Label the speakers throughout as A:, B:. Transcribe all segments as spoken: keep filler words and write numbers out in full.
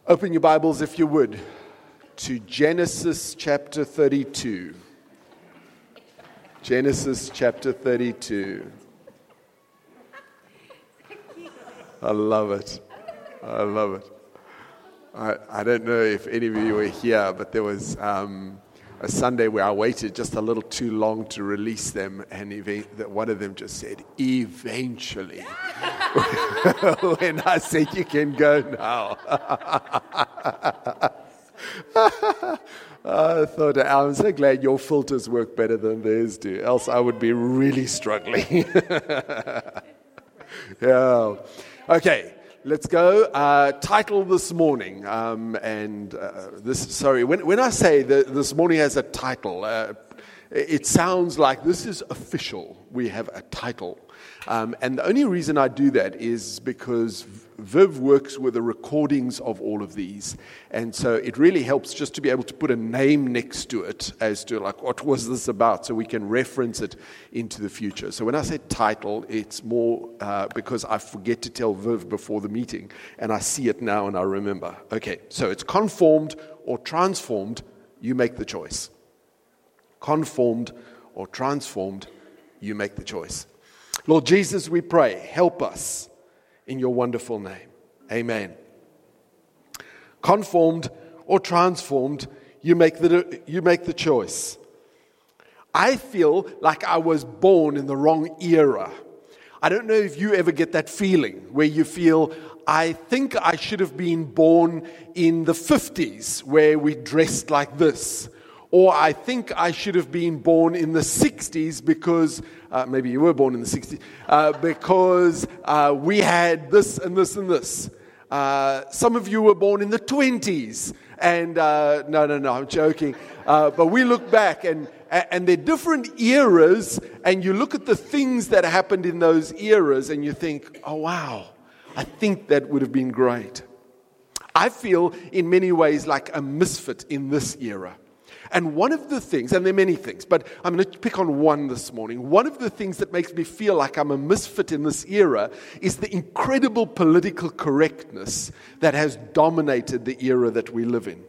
A: Open your Bibles, if you would, to Genesis chapter thirty-two. Genesis chapter thirty-two. I love it. I love it. I, I don't know if any of you were here, but there was um, a Sunday where I waited just a little too long to release them, and event, one of them just said, "Eventually." When I said, "You can go now." I thought, I'm so glad your filters work better than theirs do, else I would be really struggling. Yeah. Okay, let's go. Uh, title this morning, um, and uh, this. Sorry, when when I say that this morning has a title, uh, it sounds like this is official. We have a title, um, and the only reason I do that is because Viv works with the recordings of all of these, and so it really helps just to be able to put a name next to it as to like, what was this about, so we can reference it into the future. So when I say title, it's more uh, because I forget to tell Viv before the meeting, and I see it now and I remember. Okay, so it's conformed or transformed, you make the choice. Conformed or transformed, you make the choice. Lord Jesus, we pray, help us in your wonderful name. Amen. Conformed or transformed, you make the you make the choice. I feel like I was born in the wrong era. I don't know if you ever get that feeling where you feel, I think I should have been born in the fifties where we dressed like this. Or I think I should have been born in the sixties because, uh, maybe you were born in the sixties, uh, because uh, we had this and this and this. Uh, some of you were born in the twenties. And, uh, no, no, no, I'm joking. Uh, but we look back and, and they're different eras, and you look at the things that happened in those eras and you think, oh, wow, I think that would have been great. I feel in many ways like a misfit in this era. And one of the things, and there are many things, but I'm going to pick on one this morning. One of the things that makes me feel like I'm a misfit in this era is the incredible political correctness that has dominated the era that we live in.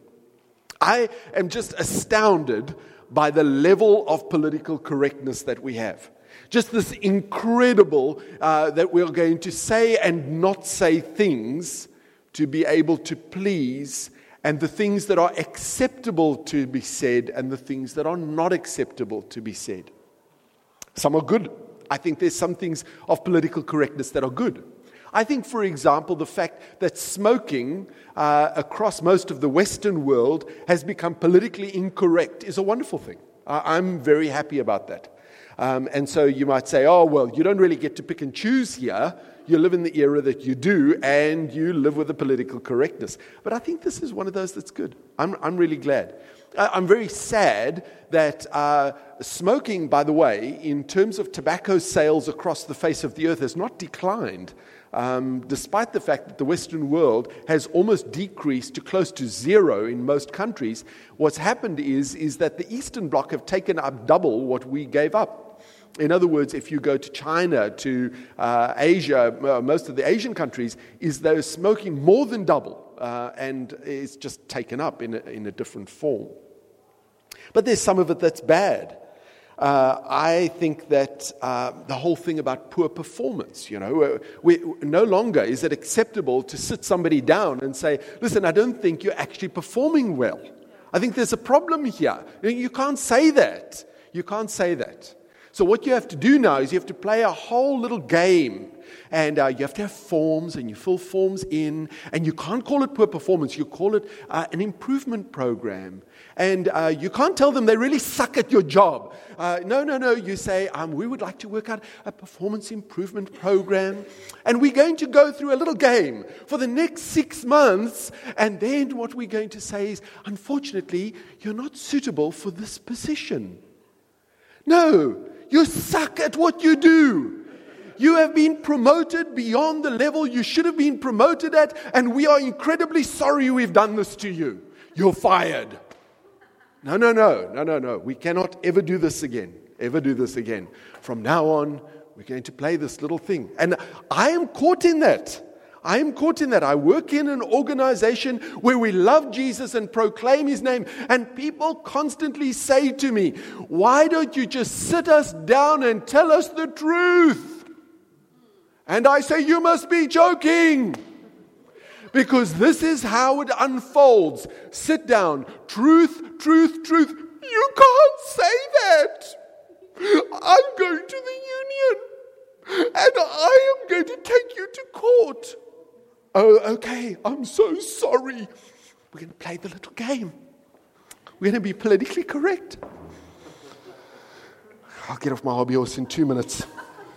A: I am just astounded by the level of political correctness that we have. Just this incredible uh, that we're going to say and not say things to be able to please, and the things that are acceptable to be said and the things that are not acceptable to be said. Some are good. I think there's some things of political correctness that are good. I think, for example, the fact that smoking uh, across most of the Western world has become politically incorrect is a wonderful thing. Uh, I'm very happy about that. Um, and so you might say, oh, well, you don't really get to pick and choose here. You live in the era that you do, and you live with the political correctness. But I think this is one of those that's good. I'm, I'm really glad. I'm very sad that uh, smoking, by the way, in terms of tobacco sales across the face of the earth, has not declined, um, despite the fact that the Western world has almost decreased to close to zero in most countries. What's happened is, is that the Eastern Bloc have taken up double what we gave up. In other words, if you go to China, to uh, Asia, uh, most of the Asian countries, is they're smoking more than double, uh, and it's just taken up in a, in a different form. But there's some of it that's bad. Uh, I think that uh, the whole thing about poor performance, you know, we, no longer is it acceptable to sit somebody down and say, listen, I don't think you're actually performing well. I think there's a problem here. You can't say that. You can't say that. So what you have to do now is you have to play a whole little game, and uh, you have to have forms, and you fill forms in, and you can't call it poor performance, you call it uh, an improvement program. And uh, you can't tell them they really suck at your job. Uh, no, no, no, you say, um, we would like to work out a performance improvement program, and we're going to go through a little game for the next six months, and then what we're going to say is, unfortunately, you're not suitable for this position. No. You suck at what you do. You have been promoted beyond the level you should have been promoted at, and we are incredibly sorry we've done this to you. You're fired. No, no, no, no, no, no. We cannot ever do this again. Ever do this again. From now on, we're going to play this little thing. And I am caught in that. I am caught in that. I work in an organization where we love Jesus and proclaim his name. And people constantly say to me, why don't you just sit us down and tell us the truth? And I say, you must be joking. Because this is how it unfolds. Sit down. Truth, truth, truth. You can't say that. I'm going to the union. And I am going to take you to court. Oh, okay, I'm so sorry. We're going to play the little game. We're going to be politically correct. I'll get off my hobby horse in two minutes.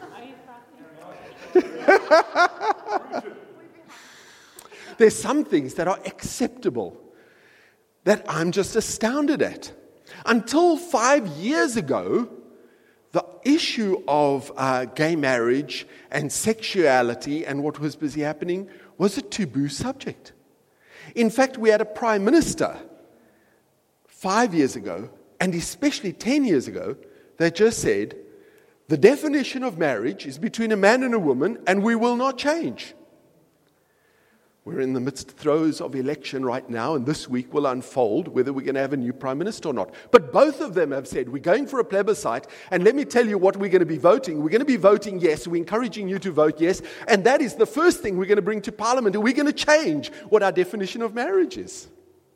A: There's some things that are acceptable that I'm just astounded at. Until five years ago, the issue of uh, gay marriage and sexuality and what was busy happening was a taboo subject. In fact, we had a prime minister five years ago, and especially ten years ago, that just said, the definition of marriage is between a man and a woman, and we will not change. We're in the midst throes of election right now, and this week will unfold whether we're going to have a new prime minister or not. But both of them have said, we're going for a plebiscite, and let me tell you what we're going to be voting. We're going to be voting yes. We're encouraging you to vote yes. And that is the first thing we're going to bring to Parliament, and we're going to change what our definition of marriage is.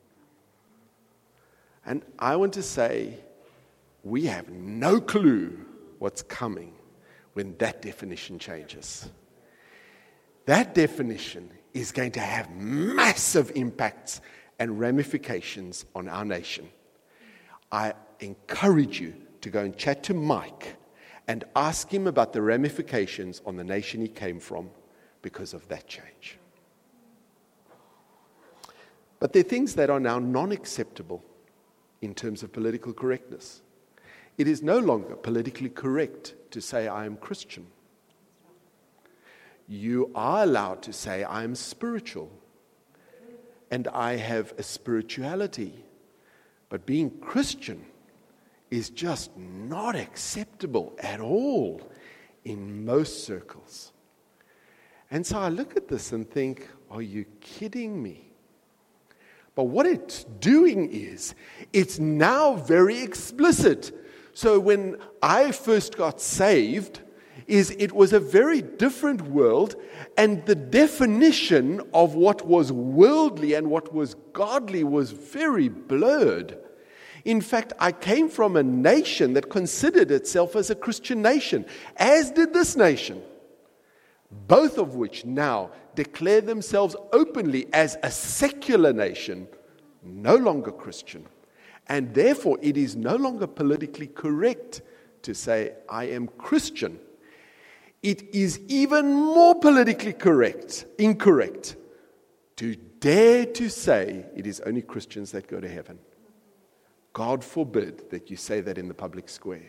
A: And I want to say, we have no clue what's coming when that definition changes. That definition is going to have massive impacts and ramifications on our nation. I encourage you to go and chat to Mike and ask him about the ramifications on the nation he came from because of that change. But there are things that are now non-acceptable in terms of political correctness. It is no longer politically correct to say, I am Christian. You are allowed to say, I am spiritual, and I have a spirituality. But being Christian is just not acceptable at all in most circles. And so I look at this and think, are you kidding me? But what it's doing is, it's now very explicit. So when I first got saved, is it was a very different world, and the definition of what was worldly and what was godly was very blurred. In fact, I came from a nation that considered itself as a Christian nation, as did this nation, both of which now declare themselves openly as a secular nation, no longer Christian. And therefore, it is no longer politically correct to say, I am Christian. It is even more politically correct, incorrect, to dare to say it is only Christians that go to heaven. God forbid that you say that in the public square.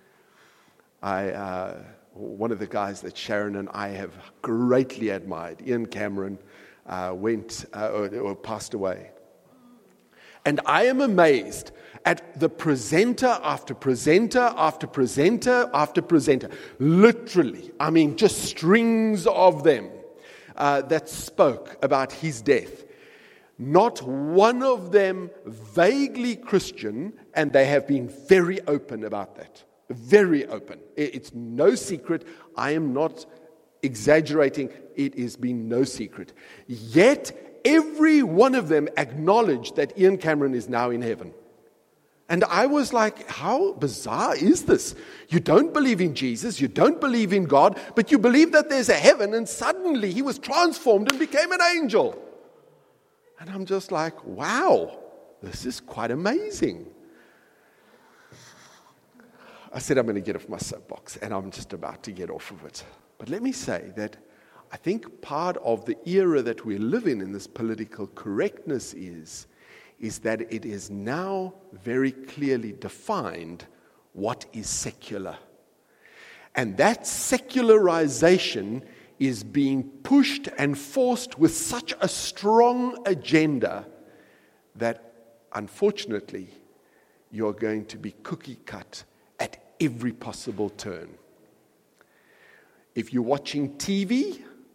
A: I, uh, one of the guys that Sharon and I have greatly admired, Ian Cameron, uh, went uh, or, or passed away. And I am amazed at the presenter after presenter after presenter after presenter. Literally, I mean, just strings of them uh, that spoke about his death. Not one of them vaguely Christian, and they have been very open about that. Very open. It's no secret. I am not exaggerating. It has been no secret. Yet, every one of them acknowledged that Ian Cameron is now in heaven. And I was like, how bizarre is this? You don't believe in Jesus, you don't believe in God, but you believe that there's a heaven, and suddenly he was transformed and became an angel. And I'm just like, wow, this is quite amazing. I said I'm going to get off my soapbox, and I'm just about to get off of it. But let me say that I think part of the era that we live in, in this political correctness is, is that it is now very clearly defined what is secular. And that secularization is being pushed and forced with such a strong agenda that, unfortunately, you're going to be cookie cut at every possible turn. If you're watching T V,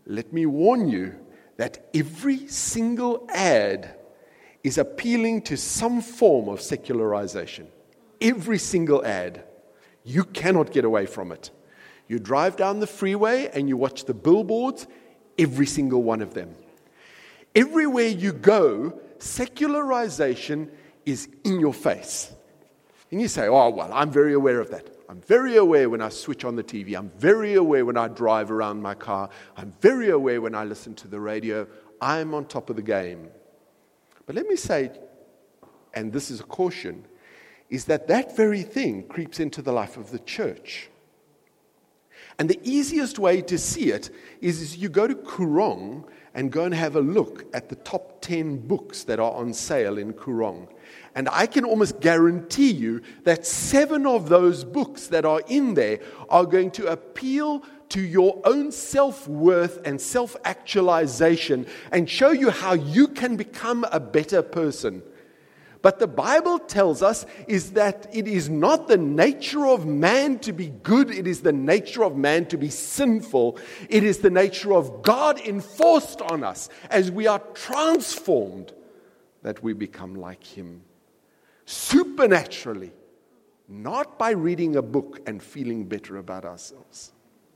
A: let me warn you that every single ad is appealing to some form of secularization. Every single ad. You cannot get away from it. You drive down the freeway and you watch the billboards, every single one of them. Everywhere you go, secularization is in your face. And you say, oh, well, I'm very aware of that. I'm very aware when I switch on the T V. I'm very aware when I drive around my car. I'm very aware when I listen to the radio. I'm on top of the game. But let me say, and this is a caution, is that that very thing creeps into the life of the church. And the easiest way to see it is, is you go to Koorong and go and have a look at the top ten books that are on sale in Koorong. And I can almost guarantee you that seven of those books that are in there are going to appeal to your own self-worth and self-actualization and show you how you can become a better person. But the Bible tells us is that it is not the nature of man to be good. It is the nature of man to be sinful. It is the nature of God enforced on us as we are transformed that we become like Him. Supernaturally, not by reading a book and feeling better about ourselves.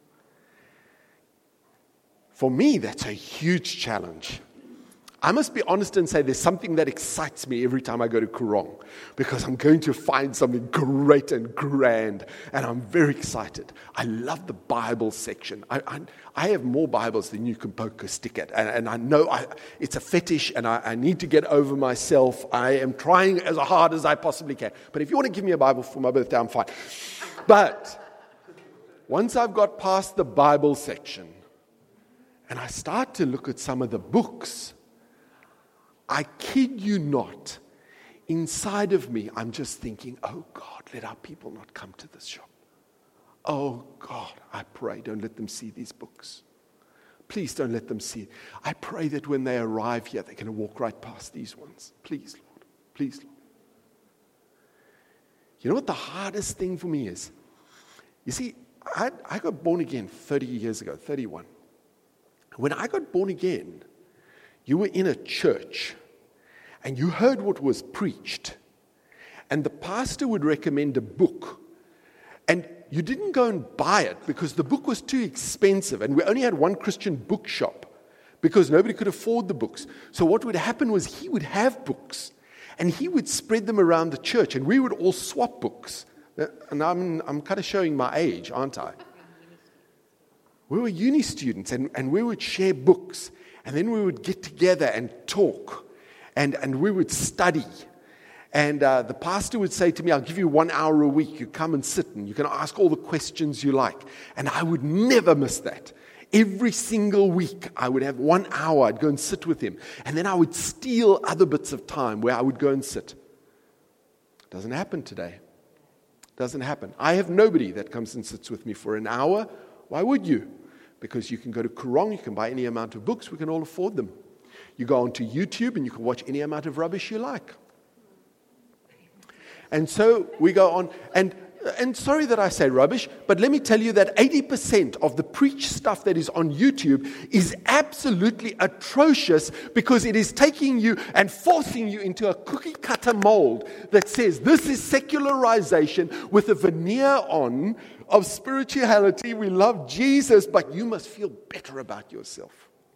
A: For me, that's a huge challenge. I must be honest and say there's something that excites me every time I go to Koorong, because I'm going to find something great and grand, and I'm very excited. I love the Bible section. I, I, I have more Bibles than you can poke a stick at, and, and I know I, it's a fetish, and I, I need to get over myself. I am trying as hard as I possibly can. But if you want to give me a Bible for my birthday, I'm fine. But once I've got past the Bible section, and I start to look at some of the books, I kid you not, inside of me, I'm just thinking, oh God, let our people not come to this shop. Oh God, I pray, don't let them see these books. Please don't let them see it. I pray that when they arrive here, they're going to walk right past these ones. Please, Lord. Please, Lord. You know what the hardest thing for me is? You see, I, I got born again thirty years ago, thirty-one. When I got born again, you were in a church, and you heard what was preached, and the pastor would recommend a book, and you didn't go and buy it because the book was too expensive, and we only had one Christian bookshop because nobody could afford the books. So what would happen was he would have books, and he would spread them around the church, and we would all swap books. And I'm, I'm kind of showing my age, aren't I? We were uni students, and, and we would share books. And then we would get together and talk, and, and we would study. And uh, the pastor would say to me, I'll give you one hour a week. You come and sit, and you can ask all the questions you like. And I would never miss that. Every single week, I would have one hour. I'd go and sit with him. And then I would steal other bits of time where I would go and sit. It doesn't happen today. It doesn't happen. I have nobody that comes and sits with me for an hour. Why would you? Because you can go to Koorong, you can buy any amount of books, we can all afford them. You go onto YouTube and you can watch any amount of rubbish you like. And so we go on, and and sorry that I say rubbish, but let me tell you that eighty percent of the preach stuff that is on YouTube is absolutely atrocious because it is taking you and forcing you into a cookie cutter mold that says this is secularization with a veneer on of spirituality. We love Jesus, but you must feel better about yourself.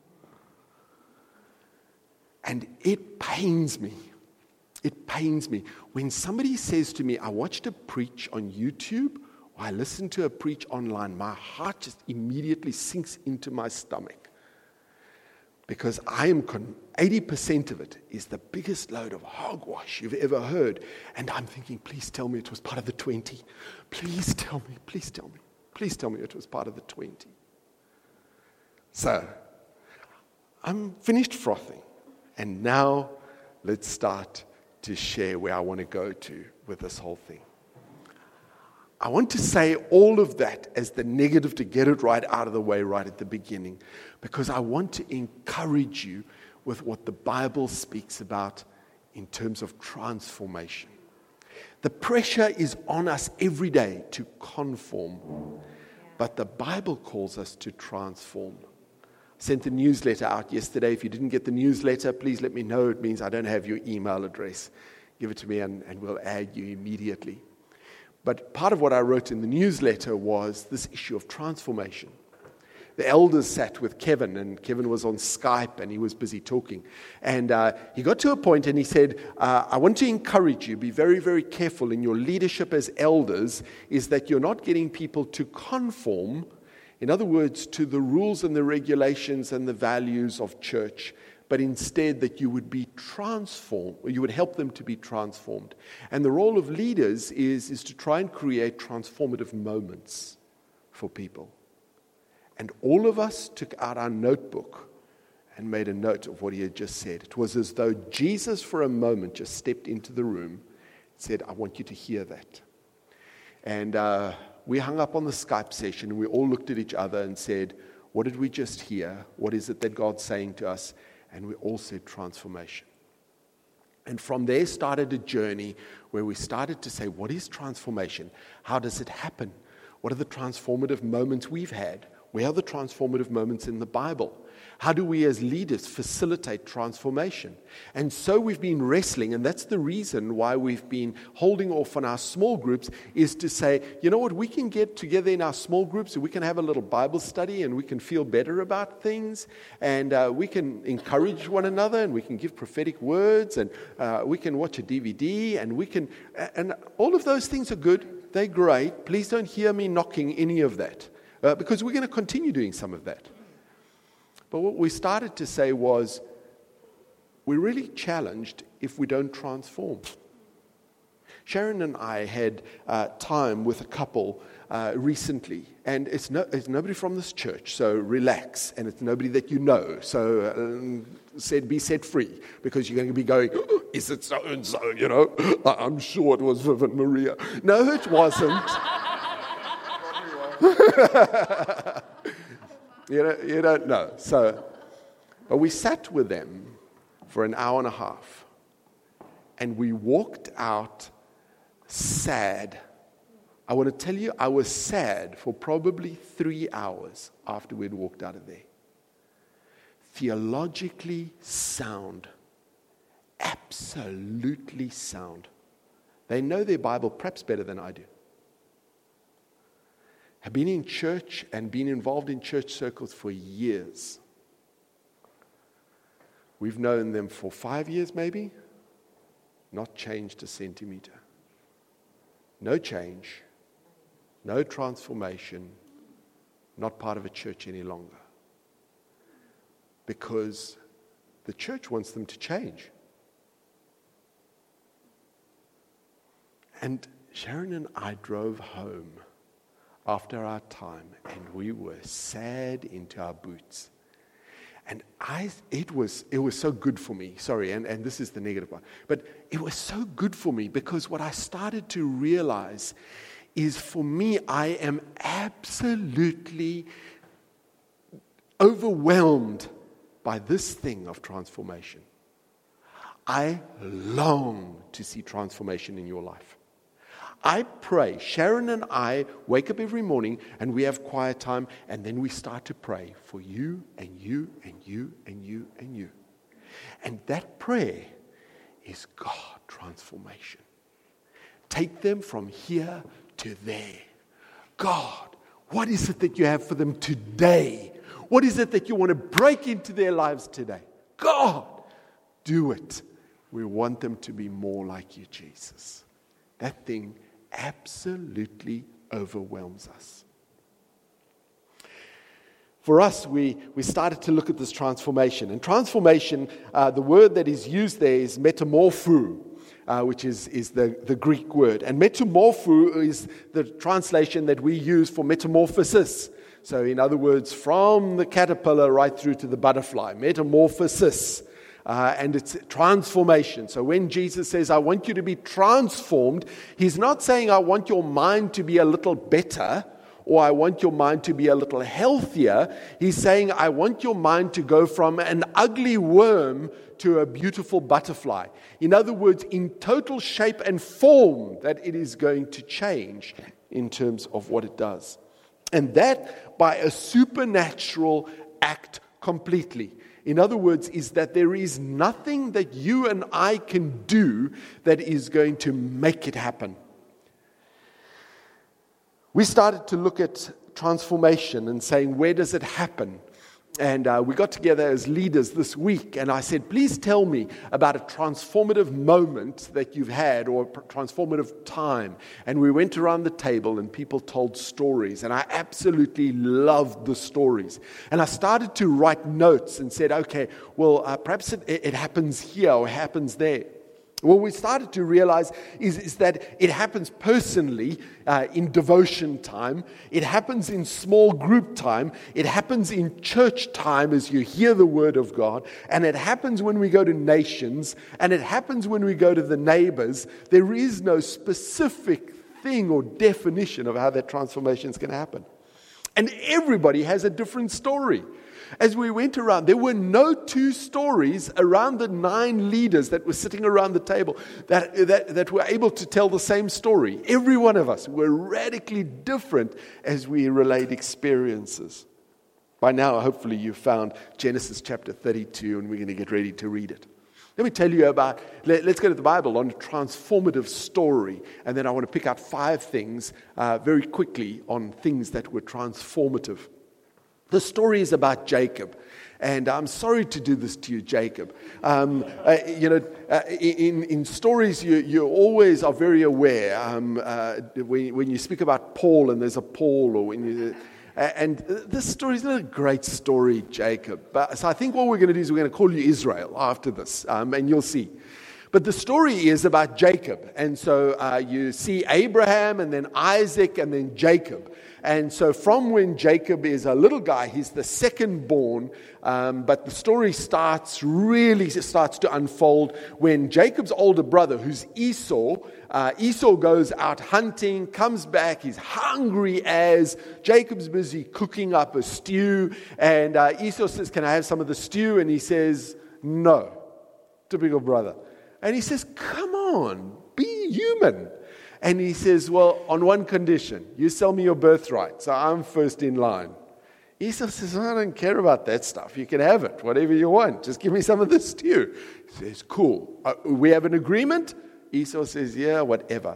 A: And it pains me. It pains me when somebody says to me, I watched a preach on YouTube or I listened to a preach online. My heart just immediately sinks into my stomach because I am con- eighty percent of it is the biggest load of hogwash you've ever heard. And I'm thinking, please tell me it was part of the twenty. Please tell me, please tell me, please tell me it was part of the twenty. So, I'm finished frothing. And now, let's start to share where I want to go to with this whole thing. I want to say all of that as the negative to get it right out of the way right at the beginning, because I want to encourage you with what the Bible speaks about in terms of transformation. The pressure is on us every day to conform, but the Bible calls us to transform. Sent the newsletter out yesterday. If you didn't get the newsletter, please let me know. It means I don't have your email address. Give it to me and, and we'll add you immediately. But part of what I wrote in the newsletter was this issue of transformation. The elders sat with Kevin, and Kevin was on Skype, and he was busy talking. And uh, he got to a point, and he said, uh, I want to encourage you, be very, very careful in your leadership as elders, is that you're not getting people to conform, in other words, to the rules and the regulations and the values of church, but instead that you would be transformed, or you would help them to be transformed. And the role of leaders is, is to try and create transformative moments for people. And all of us took out our notebook and made a note of what he had just said. It was as though Jesus, for a moment, just stepped into the room and said, I want you to hear that. And uh, we hung up on the Skype session, and we all looked at each other and said, what did we just hear? What is it that God's saying to us? And we all said transformation. And from there started a journey where we started to say, what is transformation? How does it happen? What are the transformative moments we've had? Where are the transformative moments in the Bible? How do we as leaders facilitate transformation? And so we've been wrestling, and that's the reason why we've been holding off on our small groups, is to say, you know what, we can get together in our small groups, and we can have a little Bible study, and we can feel better about things, and uh, we can encourage one another, and we can give prophetic words, and uh, we can watch a D V D, and we can, and all of those things are good. They're great. Please don't hear me knocking any of that. Uh, because we're going to continue doing some of that. But what we started to say was, we're really challenged if we don't transform. Sharon and I had uh, time with a couple uh, recently, and it's, no, it's nobody from this church, so relax, and it's nobody that you know, so um, said, be set free, because you're going to be going, oh, is it so-and-so, you know? I'm sure it was Vivian Maria. No, it wasn't. you, don't, you don't know. So, but we sat with them for an hour and a half, and we walked out sad. I want to tell you, I was sad for probably three hours after we'd walked out of there. Theologically sound. Absolutely sound. They know their Bible perhaps better than I do. Have been in church and been involved in church circles for years. We've known them for five years maybe, not changed a centimeter. No change, no transformation, not part of a church any longer. Because the church wants them to change. And Sharon and I drove home after our time, and we were sad into our boots. And I, it was it was so good for me. Sorry, and, and this is the negative part. But it was so good for me because what I started to realize is, for me, I am absolutely overwhelmed by this thing of transformation. I long to see transformation in your life. I pray. Sharon and I wake up every morning and we have quiet time, and then we start to pray for you and you and you and you and you. And that prayer is God transformation. Take them from here to there. God, what is it that you have for them today? What is it that you want to break into their lives today? God, do it. We want them to be more like you, Jesus. That thing absolutely overwhelms us. For us, we, we started to look at this transformation. And transformation, uh, the word that is used there is metamorpho, uh, which is, is the, the Greek word. And metamorpho is the translation that we use for metamorphosis. So in other words, from the caterpillar right through to the butterfly, metamorphosis. Uh, and it's transformation. So when Jesus says, I want you to be transformed, he's not saying, I want your mind to be a little better, or I want your mind to be a little healthier. He's saying, I want your mind to go from an ugly worm to a beautiful butterfly. In other words, in total shape and form, that it is going to change in terms of what it does. And that by a supernatural act completely. In other words, is that there is nothing that you and I can do that is going to make it happen. We started to look at transformation and saying, where does it happen? And uh, we got together as leaders this week, and I said, please tell me about a transformative moment that you've had or a transformative time. And we went around the table and people told stories, and I absolutely loved the stories. And I started to write notes and said, okay, well, uh, perhaps it, it happens here or happens there. What we started to realize is, is that it happens personally uh, in devotion time. It happens in small group time. It happens in church time as you hear the word of God. And it happens when we go to nations. And it happens when we go to the neighbors. There is no specific thing or definition of how that transformation is going to happen. And everybody has a different story. As we went around, there were no two stories around the nine leaders that were sitting around the table that, that, that were able to tell the same story. Every one of us were radically different as we relayed experiences. By now, hopefully, you've found Genesis chapter thirty-two, and we're going to get ready to read it. Let me tell you about, let, let's go to the Bible on a transformative story, and then I want to pick out five things uh, very quickly on things that were transformative. The story is about Jacob, and I'm sorry to do this to you, Jacob. Um, uh, you know, uh, in in stories, you you always are very aware. Um, uh, when when you speak about Paul, and there's a Paul, or when you, uh, and this story is not a great story, Jacob. But so I think what we're going to do is we're going to call you Israel after this, um, and you'll see. But the story is about Jacob, and so uh, you see Abraham, and then Isaac, and then Jacob. And so from when Jacob is a little guy, he's the second born, um, but the story starts, really starts to unfold when Jacob's older brother, who's Esau, uh, Esau goes out hunting, comes back, he's hungry as Jacob's busy cooking up a stew, and uh, Esau says, can I have some of the stew? And he says, no. Typical brother. And he says, come on, be human. And he says, well, on one condition, you sell me your birthright, so I'm first in line. Esau says, I don't care about that stuff. You can have it, whatever you want. Just give me some of the stew. He says, cool. Uh, we have an agreement? Esau says, yeah, whatever.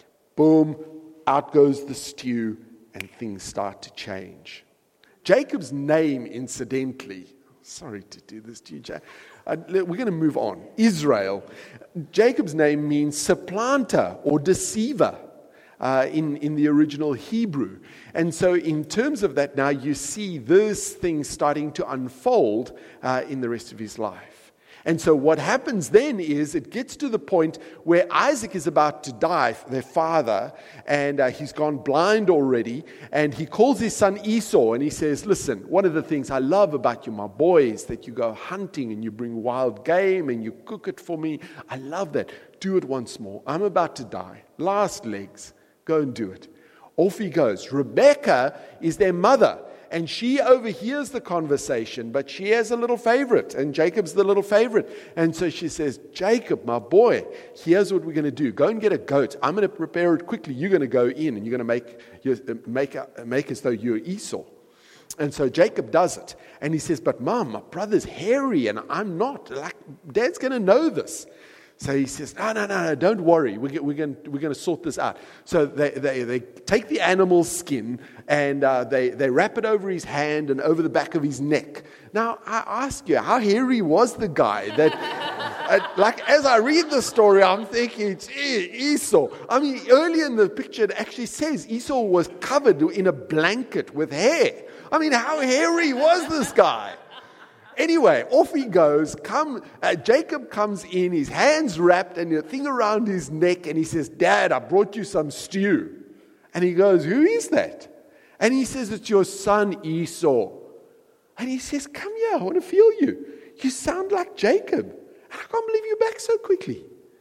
A: Boom, out goes the stew, and things start to change. Jacob's name, incidentally, sorry to do this to you, Jacob. Uh, we're going to move on. Israel. Jacob's name means supplanter or deceiver uh, in, in the original Hebrew. And so in terms of that, now you see this thing starting to unfold uh, in the rest of his life. And so what happens then is it gets to the point where Isaac is about to die, their father, and uh, he's gone blind already, and he calls his son Esau, and he says, listen, one of the things I love about you, my boy, is that you go hunting and you bring wild game and you cook it for me. I love that. Do it once more. I'm about to die. Last legs. Go and do it. Off he goes. Rebecca is their mother. And she overhears the conversation, but she has a little favorite, and Jacob's the little favorite. And so she says, Jacob, my boy, here's what we're going to do. Go and get a goat. I'm going to prepare it quickly. You're going to go in, and you're going to make, make, make as though you're Esau. And so Jacob does it. And he says, but Mom, my brother's hairy, and I'm not. Like, Dad's going to know this. So he says, no, no, no, no, don't worry. We're, we're going we're going to sort this out. So they, they, they take the animal's skin and uh, they, they wrap it over his hand and over the back of his neck. Now, I ask you, how hairy was the guy? That, uh, like, as I read the story, I'm thinking, gee, Esau. I mean, early in the picture, it actually says Esau was covered in a blanket with hair. I mean, how hairy was this guy? Anyway, off he goes. Come, uh, Jacob comes in, his hands wrapped and a thing around his neck, and he says, Dad, I brought you some stew. And he goes, who is that? And he says, it's your son Esau. And he says, come here, I want to feel you. You sound like Jacob. And I can't believe you're back so quickly.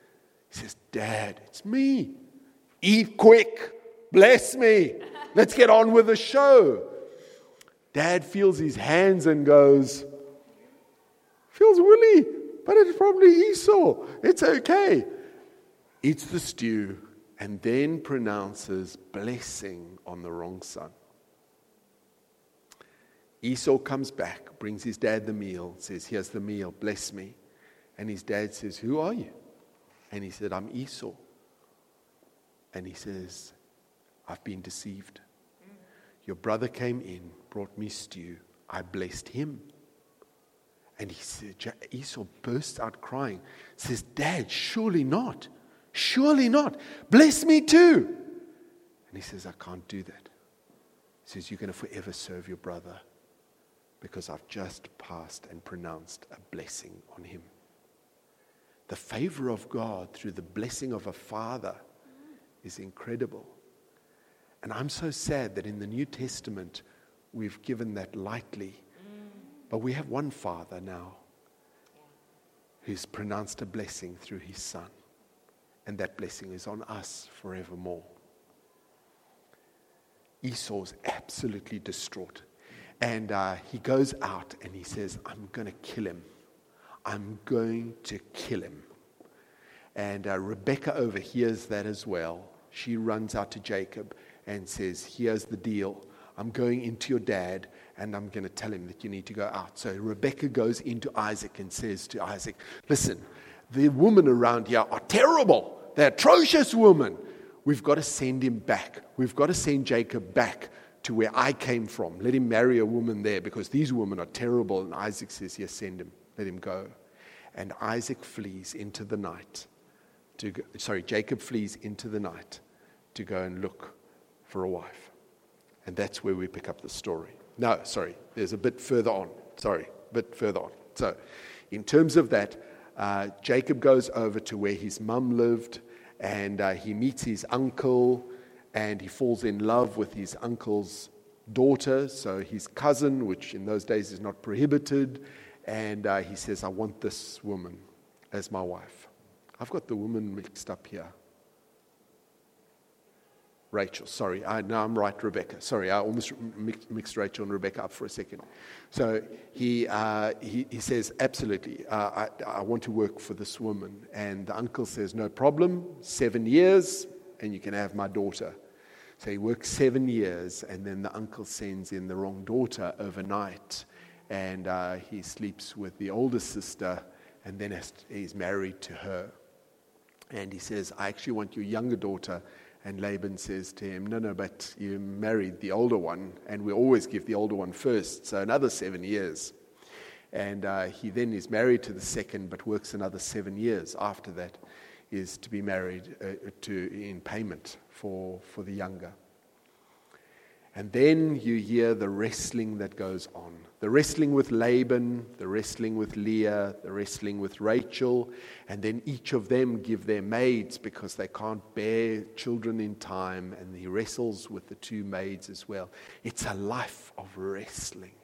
A: He says, Dad, it's me. Eat quick. Bless me. Let's get on with the show. Dad feels his hands and goes, feels woolly, but it's probably Esau. It's okay. Eats the stew and then pronounces blessing on the wrong son. Esau comes back, brings his dad the meal, says, here's the meal, bless me. And his dad says, who are you? And he said, I'm Esau. And he says, I've been deceived. Your brother came in, brought me stew. I blessed him. And he said, Esau bursts out crying, says, Dad, surely not. Surely not. Bless me too. And he says, I can't do that. He says, you're going to forever serve your brother because I've just passed and pronounced a blessing on him. The favor of God through the blessing of a father is incredible. And I'm so sad that in the New Testament, we've given that lightly. But we have one Father now who's pronounced a blessing through his Son. And that blessing is on us forevermore. Esau's absolutely distraught. And uh, he goes out and he says, I'm going to kill him. I'm going to kill him. And uh, Rebekah overhears that as well. She runs out to Jacob and says, here's the deal. I'm going into your dad and I'm going to tell him that you need to go out. So Rebekah goes into Isaac and says to Isaac, listen, the women around here are terrible. They're atrocious women. We've got to send him back. We've got to send Jacob back to where I came from. Let him marry a woman there because these women are terrible. And Isaac says, yes, send him. Let him go. And Isaac flees into the night. To go, sorry, Jacob flees into the night to go and look for a wife. And that's where we pick up the story. No, sorry, there's a bit further on. Sorry, a bit further on. So, in terms of that, uh, Jacob goes over to where his mum lived, and uh, he meets his uncle, and he falls in love with his uncle's daughter, so his cousin, which in those days is not prohibited, and uh, he says, I want this woman as my wife. I've got the woman mixed up here. Rachel, sorry, I, no, I'm right, Rebecca. Sorry, I almost mixed, mixed Rachel and Rebecca up for a second. So he uh, he, he says, absolutely, uh, I, I want to work for this woman. And the uncle says, no problem, seven years, and you can have my daughter. So he works seven years, and then the uncle sends in the wrong daughter overnight, and uh, he sleeps with the older sister, and then he's married to her. And he says, I actually want your younger daughter. And Laban says to him, no, no, but you married the older one, and we always give the older one first, so another seven years. And uh, he then is married to the second, but works another seven years after that, is to be married uh, to in payment for, for the younger. And then you hear the wrestling that goes on. The wrestling with Laban, the wrestling with Leah, the wrestling with Rachel, and then each of them give their maids because they can't bear children in time, and he wrestles with the two maids as well. It's a life of wrestling.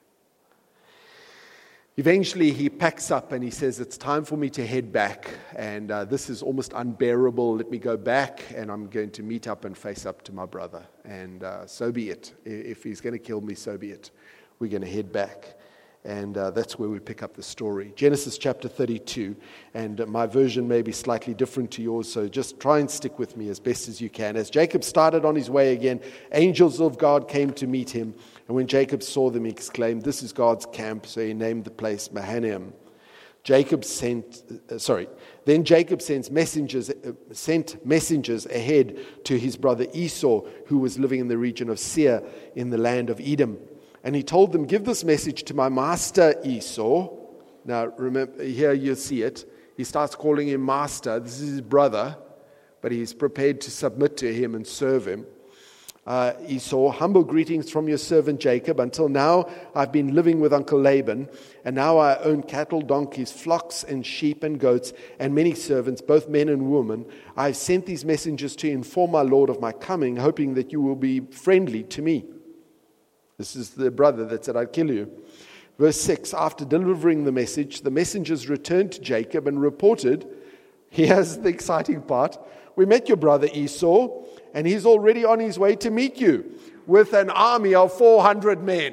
A: Eventually he packs up and he says, it's time for me to head back, and uh, this is almost unbearable. Let me go back, and I'm going to meet up and face up to my brother. And uh, so be it. If he's going to kill me, so be it. We're going to head back. And uh, that's where we pick up the story. Genesis chapter thirty-two. And uh, my version may be slightly different to yours, so just try and stick with me as best as you can. As Jacob started on his way again, angels of God came to meet him. And when Jacob saw them, he exclaimed, this is God's camp. So he named the place Mahanaim. Jacob sent, uh, sorry, then Jacob sends messengers, uh, sent messengers ahead to his brother Esau, who was living in the region of Seir in the land of Edom. And he told them, give this message to my master Esau. Now, remember, here you see it. He starts calling him master. This is his brother, but he's prepared to submit to him and serve him. Uh, Esau, humble greetings from your servant Jacob. Until now, I've been living with Uncle Laban, and now I own cattle, donkeys, flocks, and sheep and goats, and many servants, both men and women. I've sent these messengers to inform my Lord of my coming, hoping that you will be friendly to me. This is the brother that said, I'd kill you. Verse six, after delivering the message, the messengers returned to Jacob and reported, here's the exciting part, we met your brother Esau, and he's already on his way to meet you with an army of four hundred men.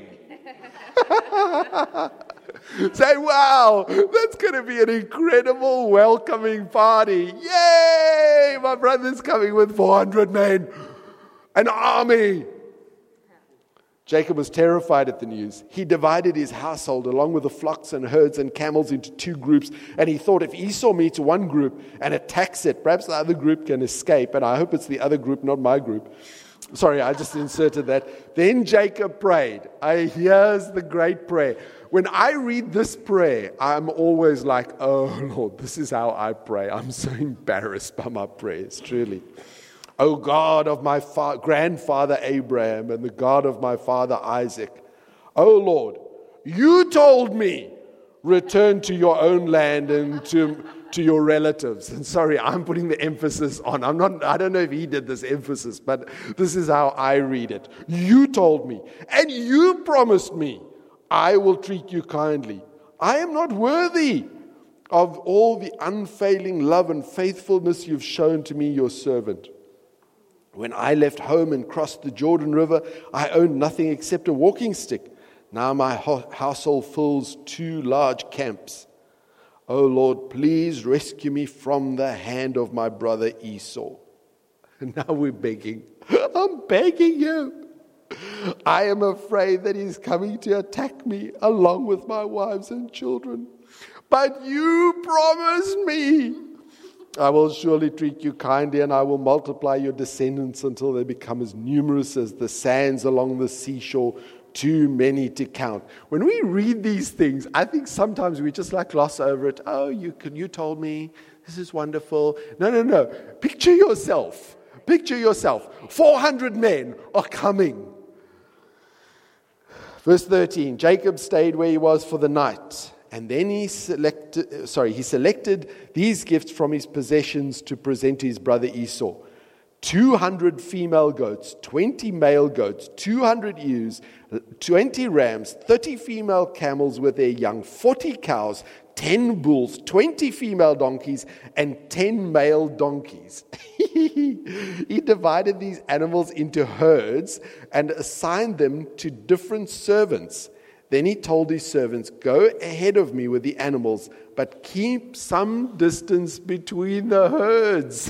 A: Say, wow, that's going to be an incredible welcoming party. Yay! My brother's coming with four hundred men. An army. Jacob was terrified at the news. He divided his household along with the flocks and herds and camels into two groups. And he thought, if Esau meets one group and attacks it, perhaps the other group can escape. And I hope it's the other group, not my group. Sorry, I just inserted that. Then Jacob prayed. I, here's the great prayer. When I read this prayer, I'm always like, oh Lord, this is how I pray. I'm so embarrassed by my prayers, truly. O God of my fa- grandfather Abraham and the God of my father Isaac, O Lord, you told me, return to your own land and to, to your relatives. And sorry, I'm putting the emphasis on. I'm not, I don't know if he did this emphasis, but this is how I read it. You told me, and you promised me, I will treat you kindly. I am not worthy of all the unfailing love and faithfulness you've shown to me, your servant. When I left home and crossed the Jordan River, I owned nothing except a walking stick. Now my ho- household fills two large camps. O Lord, please rescue me from the hand of my brother Esau. And now we're begging. I'm begging you. I am afraid that he's coming to attack me along with my wives and children. But you promised me, I will surely treat you kindly, and I will multiply your descendants until they become as numerous as the sands along the seashore, too many to count. When we read these things, I think sometimes we just like gloss over it. Oh, you you told me, this is wonderful. No, no, no. Picture yourself. Picture yourself. four hundred men are coming. Verse thirteen, Jacob stayed where he was for the night. And then he selected, sorry, he selected these gifts from his possessions to present to his brother Esau. two hundred female goats, twenty male goats, two hundred ewes, twenty rams, thirty female camels with their young, forty cows, ten bulls, twenty female donkeys, and ten male donkeys. He divided these animals into herds and assigned them to different servants. Then he told his servants, go ahead of me with the animals, but keep some distance between the herds.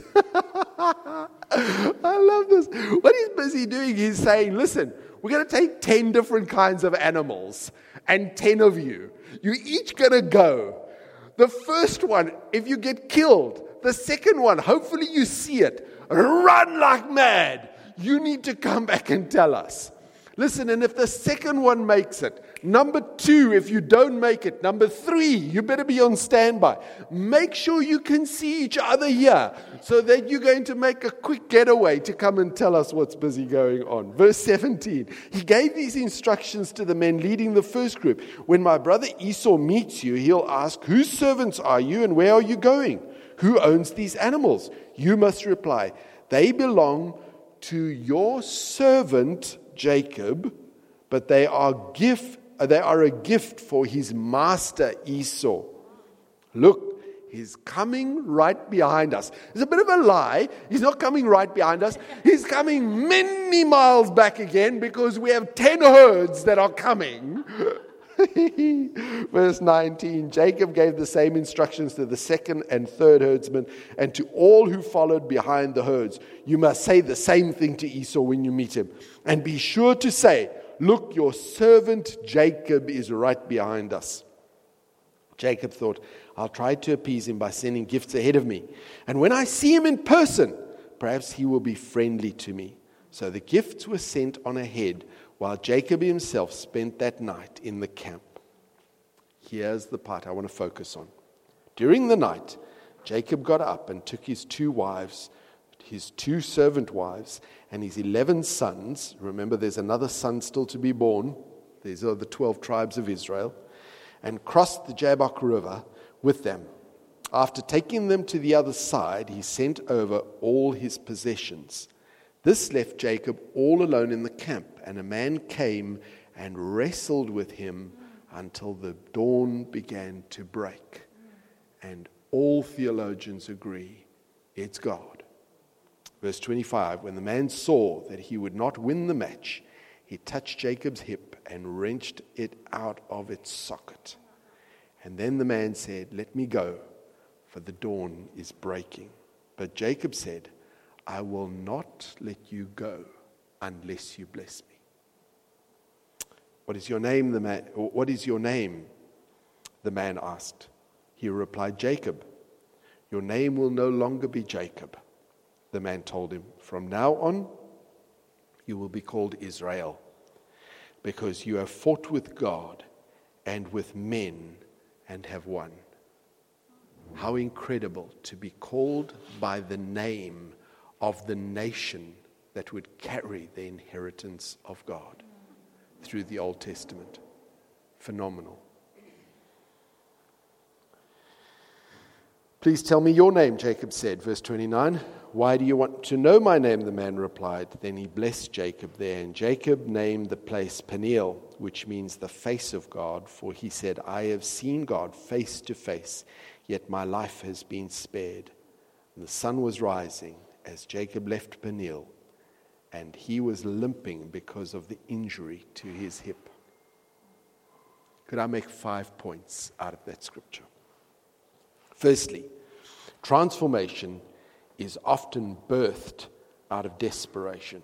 A: I love this. What he's busy doing, he's saying, listen, we're going to take ten different kinds of animals and ten of you. You're each going to go. The first one, if you get killed, the second one, hopefully you see it, run like mad. You need to come back and tell us. Listen, and if the second one makes it, number two, if you don't make it, number three, you better be on standby. Make sure you can see each other here so that you're going to make a quick getaway to come and tell us what's busy going on. Verse seventeen, he gave these instructions to the men leading the first group. When my brother Esau meets you, he'll ask, whose servants are you and where are you going? Who owns these animals? You must reply, they belong to your servant Jacob, but they are gift they are a gift for his master Esau. Look, he's coming right behind us. It's a bit of a lie. He's not coming right behind us. He's coming many miles back again because we have ten herds that are coming. Verse nineteen, Jacob gave the same instructions to the second and third herdsmen and to all who followed behind the herds. You must say the same thing to Esau when you meet him. And be sure to say, look, your servant Jacob is right behind us. Jacob thought, I'll try to appease him by sending gifts ahead of me. And when I see him in person, perhaps he will be friendly to me. So the gifts were sent on ahead, while Jacob himself spent that night in the camp. Here's the part I want to focus on. During the night, Jacob got up and took his two wives, his two servant wives, and his eleven sons. Remember, there's another son still to be born. These are the twelve tribes of Israel. And crossed the Jabbok River with them. After taking them to the other side, he sent over all his possessions. This left Jacob all alone in the camp, and a man came and wrestled with him until the dawn began to break. And all theologians agree, it's God. Verse twenty-five, when the man saw that he would not win the match, he touched Jacob's hip and wrenched it out of its socket. And then the man said, let me go, for the dawn is breaking. But Jacob said, I will not let you go unless you bless me. What is your name, the man? What is your name? The man asked. He replied, Jacob. Your name will no longer be Jacob. The man told him, from now on, you will be called Israel, because you have fought with God and with men and have won. How incredible to be called by the name of the nation that would carry the inheritance of God through the Old Testament. Phenomenal. Please tell me your name, Jacob said, verse twenty-nine. Why do you want to know my name? The man replied. Then he blessed Jacob there, and Jacob named the place Peniel, which means the face of God, for he said, I have seen God face to face, yet my life has been spared. And the sun was rising as Jacob left Peniel, and he was limping because of the injury to his hip. Could I make five points out of that scripture? Firstly, transformation is often birthed out of desperation.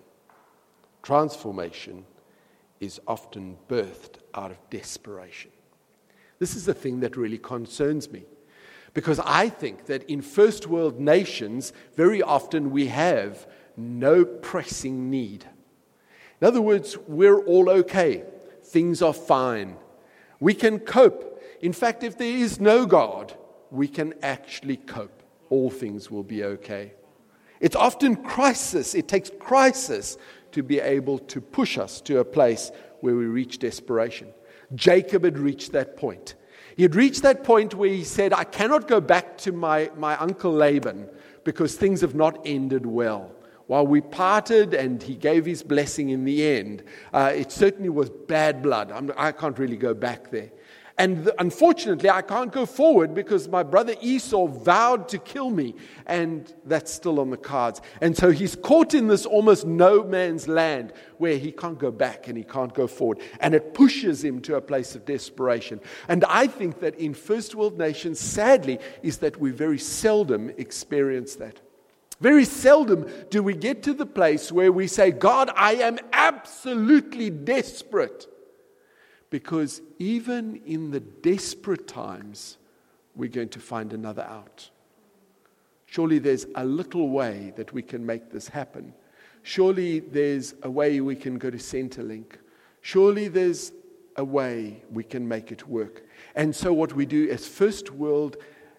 A: Transformation is often birthed out of desperation. This is the thing that really concerns me, because I think that in first world nations, very often we have no pressing need. In other words, we're all okay. Things are fine. We can cope. In fact, if there is no God, we can actually cope. All things will be okay. It's often crisis. It takes crisis to be able to push us to a place where we reach desperation. Jacob had reached that point. He had reached that point where he said, I cannot go back to my, my uncle Laban because things have not ended well. While we parted and he gave his blessing in the end, uh, it certainly was bad blood. I'm, I can't really go back there. And the, unfortunately, I can't go forward because my brother Esau vowed to kill me, and that's still on the cards. And so he's caught in this almost no man's land where he can't go back and he can't go forward. And it pushes him to a place of desperation. And I think that in first world nations, sadly, is that we very seldom experience that. Very seldom do we get to the place where we say, God, I am absolutely desperate. Because even in the desperate times, we're going to find another out. Surely there's a little way that we can make this happen. Surely there's a way we can go to Centrelink. Surely there's a way we can make it work. And so what we do as first world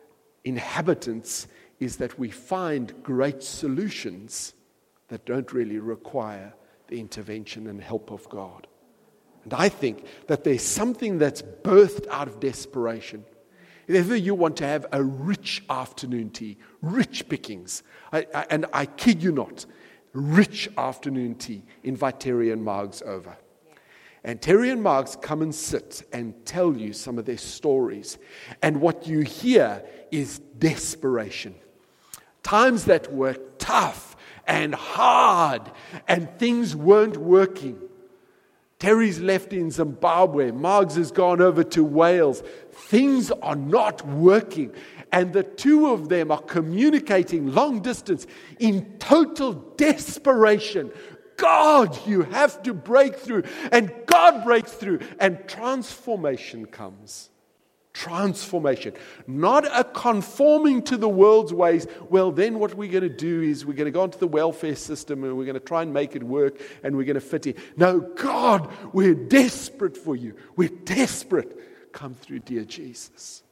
A: inhabitants is that we find great solutions that don't really require the intervention and help of God. And I think that there's something that's birthed out of desperation. If ever you want to have a rich afternoon tea, rich pickings, I, I, and I kid you not, rich afternoon tea, invite Terry and Margs over. And Terry and Margs come and sit and tell you some of their stories. And what you hear is desperation. Times that were tough and hard, and things weren't working. Terry's left in Zimbabwe. Margs has gone over to Wales. Things are not working. And the two of them are communicating long distance in total desperation. God, you have to break through. And God breaks through. And transformation comes. Transformation. Not a conforming to the world's ways. Well, then what we're going to do is we're going to go into the welfare system and we're going to try and make it work and we're going to fit in. No, God, we're desperate for you. We're desperate. Come through, dear Jesus.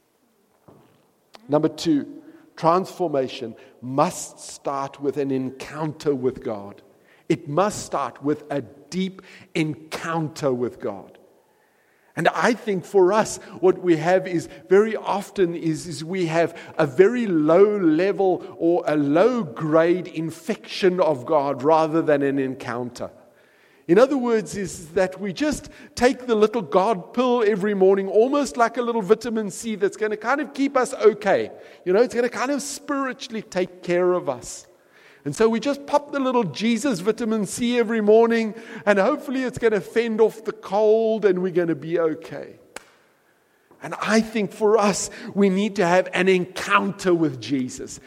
A: Number two, transformation must start with an encounter with God. It must start with a deep encounter with God. And I think for us, what we have is very often is, is we have a very low level or a low grade infection of God rather than an encounter. In other words, is that we just take the little God pill every morning, almost like a little vitamin C that's going to kind of keep us okay. You know, it's going to kind of spiritually take care of us. And so we just pop the little Jesus vitamin C every morning, and hopefully it's going to fend off the cold and we're going to be okay. And I think for us, we need to have an encounter with Jesus.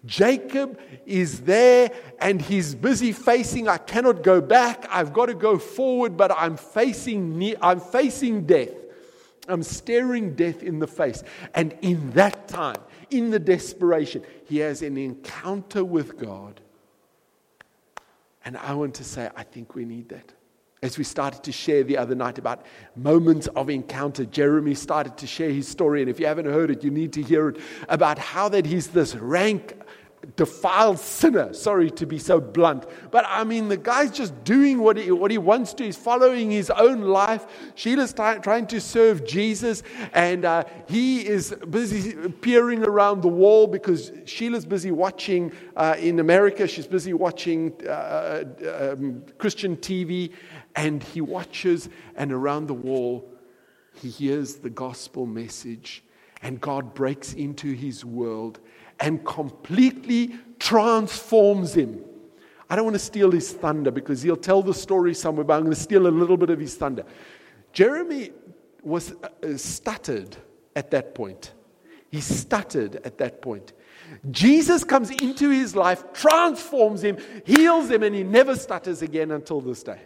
A: Jacob is there and he's busy facing, I cannot go back, I've got to go forward, but I'm facing ne- I'm facing death. I'm staring death in the face. And in that time, in the desperation, he has an encounter with God. And I want to say, I think we need that. As we started to share the other night about moments of encounter, Jeremy started to share his story. And if you haven't heard it, you need to hear it, about how that he's this rank, defiled sinner. Sorry to be so blunt. But I mean, the guy's just doing what he, what he wants to. He's following his own life. Sheila's t- trying to serve Jesus. And uh, he is busy peering around the wall because Sheila's busy watching, uh, in America, she's busy watching uh, um, Christian T V. And he watches, and around the wall, he hears the gospel message. And God breaks into his world and completely transforms him. I don't want to steal his thunder because he'll tell the story somewhere, but I'm going to steal a little bit of his thunder. Jeremy was uh, stuttered at that point. He stuttered at that point. Jesus comes into his life, transforms him, heals him, and he never stutters again until this day.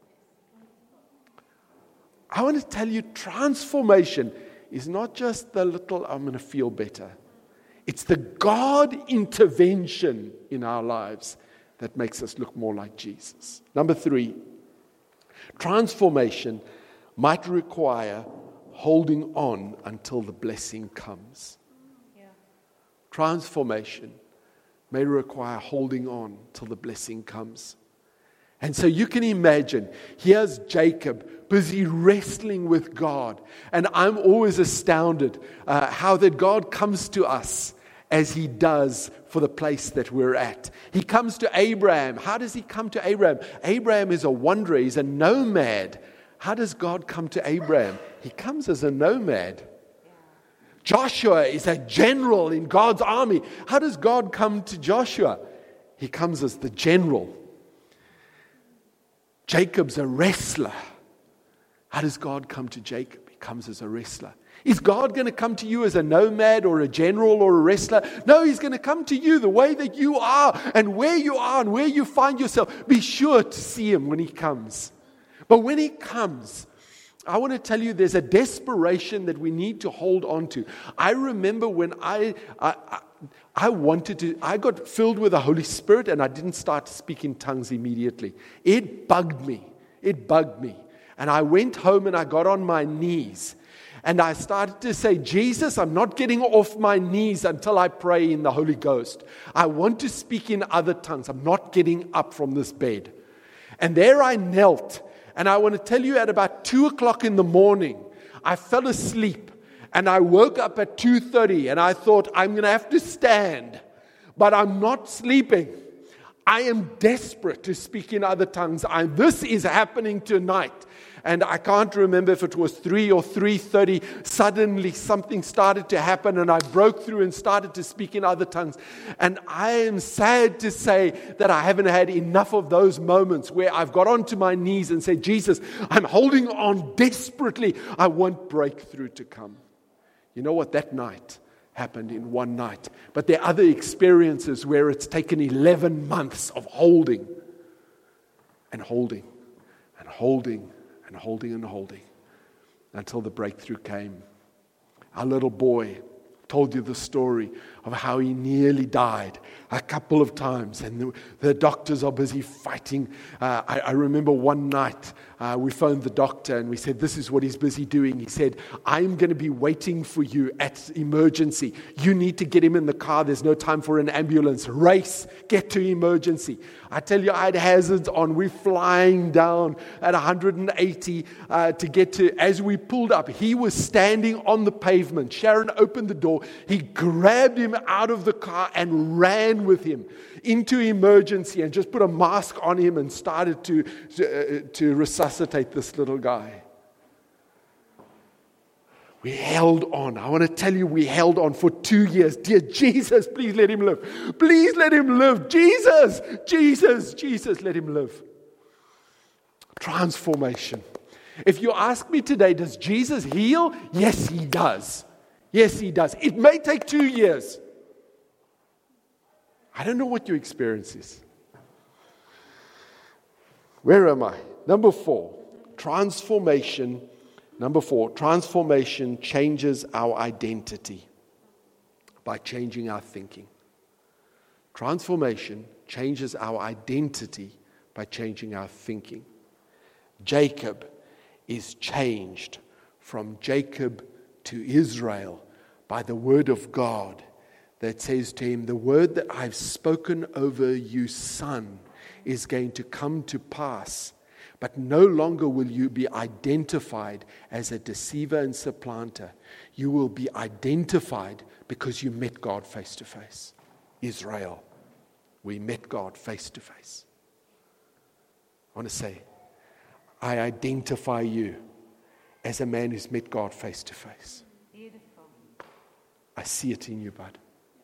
A: I want to tell you, transformation is not just the little, I'm going to feel better. It's the God intervention in our lives that makes us look more like Jesus. Number three, transformation might require holding on until the blessing comes. Yeah. Transformation may require holding on till the blessing comes. And so you can imagine, here's Jacob busy wrestling with God. And I'm always astounded uh, how that God comes to us as he does for the place that we're at. He comes to Abraham. How does he come to Abraham? Abraham is a wanderer. He's a nomad. How does God come to Abraham? He comes as a nomad. Joshua is a general in God's army. How does God come to Joshua? He comes as the general. Jacob's a wrestler. How does God come to Jacob? He comes as a wrestler. Is God going to come to you as a nomad or a general or a wrestler? No, he's going to come to you the way that you are and where you are and where you find yourself. Be sure to see him when he comes. But when he comes, I want to tell you there's a desperation that we need to hold on to. I remember when I, I, I, I wanted to, I got filled with the Holy Spirit and I didn't start to speak in tongues immediately. It bugged me. It bugged me. And I went home and I got on my knees. And I started to say, Jesus, I'm not getting off my knees until I pray in the Holy Ghost. I want to speak in other tongues. I'm not getting up from this bed. And there I knelt. And I want to tell you, at about two o'clock in the morning, I fell asleep. And I woke up at two thirty. And I thought, I'm going to have to stand. But I'm not sleeping. I am desperate to speak in other tongues. I, this is happening tonight. And I can't remember if it was three or three thirty. Suddenly something started to happen and I broke through and started to speak in other tongues. And I am sad to say that I haven't had enough of those moments where I've got onto my knees and said, Jesus, I'm holding on desperately. I want breakthrough to come. You know what? That night happened in one night. But there are other experiences where it's taken eleven months of holding and holding and holding. And holding and holding until the breakthrough came. Our little boy told you the story of how he nearly died a couple of times, and the, the doctors are busy fighting. Uh, I, I remember one night uh, we phoned the doctor and we said, this is what he's busy doing. He said, I'm going to be waiting for you at emergency. You need to get him in the car. There's no time for an ambulance. Race, get to emergency. I tell you, I had hazards on. We're flying down at one hundred eighty uh, to get to, as we pulled up, he was standing on the pavement. Sharon opened the door. He grabbed him out of the car and ran with him into emergency and just put a mask on him and started to, to, uh, to resuscitate this little guy. We held on. I want to tell you, we held on for two years. Dear Jesus, please let him live. Please let him live. Jesus, Jesus, Jesus, let him live. Transformation. If you ask me today, does Jesus heal? Yes, he does. Yes, he does. It may take two years. I don't know what your experience is. Where am I? Number four, transformation. Number four, transformation changes our identity by changing our thinking. Transformation changes our identity by changing our thinking. Jacob is changed from Jacob to Israel by the word of God that says to him, the word that I've spoken over you, son, is going to come to pass. But no longer will you be identified as a deceiver and supplanter. You will be identified because you met God face to face. Israel, we met God face to face. I want to say, I identify you as a man who's met God face to face.
B: Beautiful.
A: I see it in you, bud.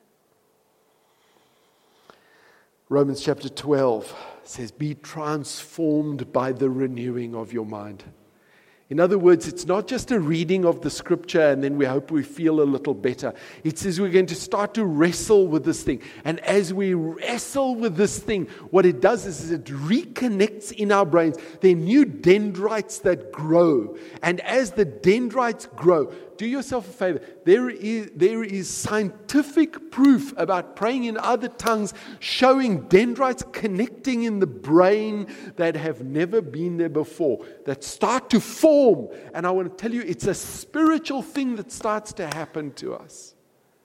A: Romans chapter twelve says, be transformed by the renewing of your mind. In other words, it's not just a reading of the scripture and then we hope we feel a little better. It says we're going to start to wrestle with this thing. And as we wrestle with this thing, what it does is it reconnects in our brains. There are new dendrites that grow. And as the dendrites grow, do yourself a favor. There is, there is scientific proof about praying in other tongues, showing dendrites connecting in the brain that have never been there before, that start to form. And I want to tell you, it's a spiritual thing that starts to happen to us.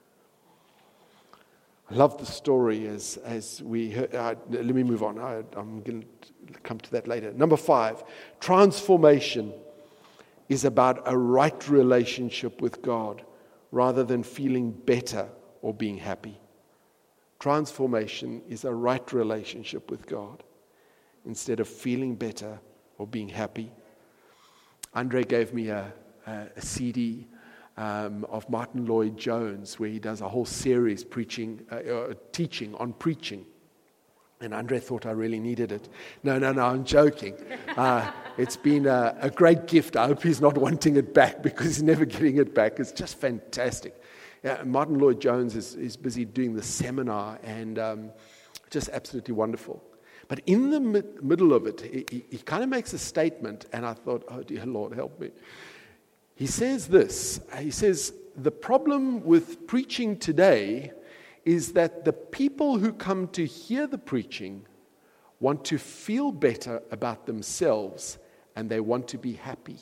A: I love the story as, as we heard. Uh, let me move on. I, I'm going to come to that later. Number five, transformation is about a right relationship with God rather than feeling better or being happy. Transformation is a right relationship with God instead of feeling better or being happy. Andre gave me a, a, a C D um, of Martin Lloyd-Jones where he does a whole series preaching, uh, uh, teaching on preaching. And Andre thought I really needed it. No, no, no, I'm joking. Uh, it's been a, a great gift. I hope he's not wanting it back because he's never getting it back. It's just fantastic. Yeah, Martin Lloyd-Jones is, is busy doing the seminar and um, just absolutely wonderful. But in the mid- middle of it, he, he, he kind of makes a statement, and I thought, oh dear Lord, help me. He says this, he says, the problem with preaching today is that the people who come to hear the preaching want to feel better about themselves and they want to be happy.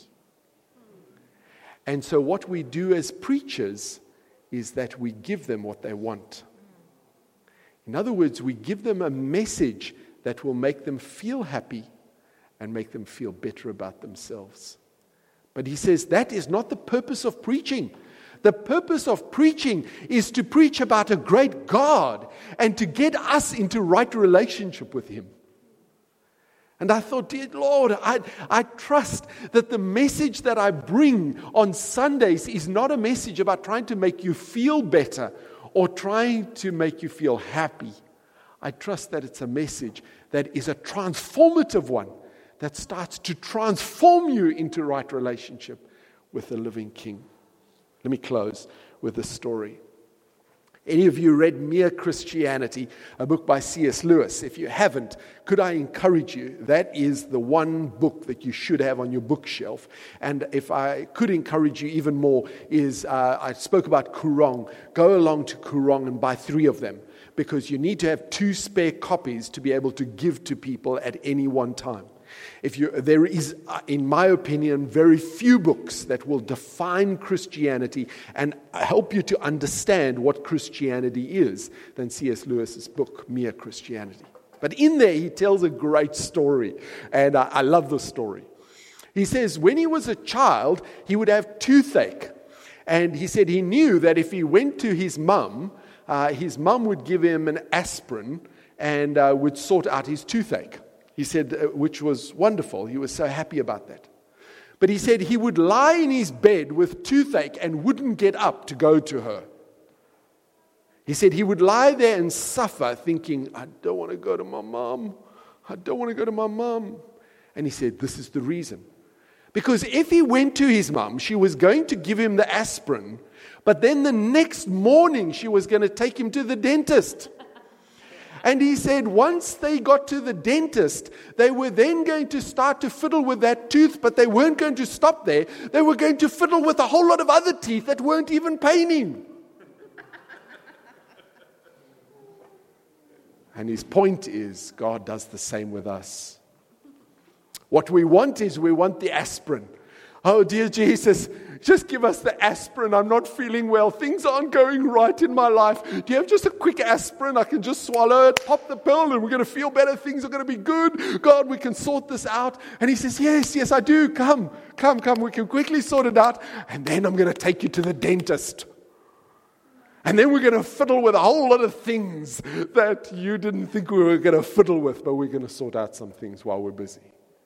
A: And so what we do as preachers is that we give them what they want. In other words, we give them a message that will make them feel happy and make them feel better about themselves. But he says that is not the purpose of preaching. The purpose of preaching is to preach about a great God and to get us into right relationship with Him. And I thought, dear Lord, I, I trust that the message that I bring on Sundays is not a message about trying to make you feel better or trying to make you feel happy. I trust that it's a message that is a transformative one that starts to transform you into right relationship with the living King. Let me close with this story. Any of you read Mere Christianity, a book by C S Lewis? If you haven't, could I encourage you? That is the one book that you should have on your bookshelf. And if I could encourage you even more, is uh, I spoke about Koorong. Go along to Koorong and buy three of them, because you need to have two spare copies to be able to give to people at any one time. If you, there is, in my opinion, very few books that will define Christianity and help you to understand what Christianity is than C S Lewis's book, Mere Christianity. But in there, he tells a great story, and I, I love the story. He says when he was a child, he would have toothache, and he said he knew that if he went to his mum, uh, his mum would give him an aspirin and uh, would sort out his toothache. He said, uh, which was wonderful. He was so happy about that. But he said he would lie in his bed with toothache and wouldn't get up to go to her. He said he would lie there and suffer, thinking, I don't want to go to my mom. I don't want to go to my mom. And he said, this is the reason. Because if he went to his mom, she was going to give him the aspirin, but then the next morning she was going to take him to the dentist. And he said once they got to the dentist, they were then going to start to fiddle with that tooth, but they weren't going to stop there. They were going to fiddle with a whole lot of other teeth that weren't even paining. And his point is, God does the same with us. What we want is we want the aspirin. Oh, dear Jesus, just give us the aspirin. I'm not feeling well. Things aren't going right in my life. Do you have just a quick aspirin? I can just swallow it, pop the pill, and we're going to feel better. Things are going to be good. God, we can sort this out. And he says, yes, yes, I do. Come, come, come. We can quickly sort it out. And then I'm going to take you to the dentist. And then we're going to fiddle with a whole lot of things that you didn't think we were going to fiddle with, but we're going to sort out some things while we're busy.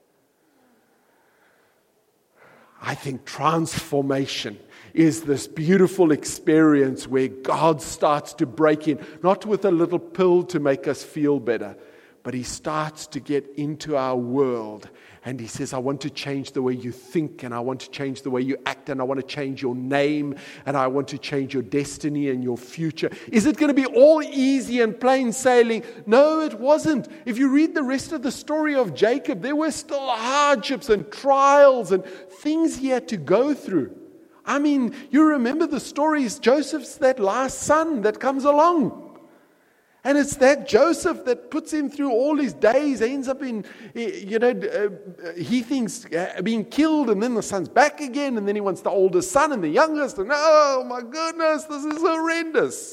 A: I think transformation is this beautiful experience where God starts to break in, not with a little pill to make us feel better, but he starts to get into our world. And he says, I want to change the way you think, and I want to change the way you act, and I want to change your name, and I want to change your destiny and your future. Is it going to be all easy and plain sailing? No, it wasn't. If you read the rest of the story of Jacob, there were still hardships and trials and things he had to go through. I mean, you remember the stories, Joseph's that last son that comes along. And it's that Joseph that puts him through all his days, ends up in, you know, uh, he thinks uh, being killed, and then the son's back again, and then he wants the oldest son and the youngest, and oh my goodness, this is horrendous.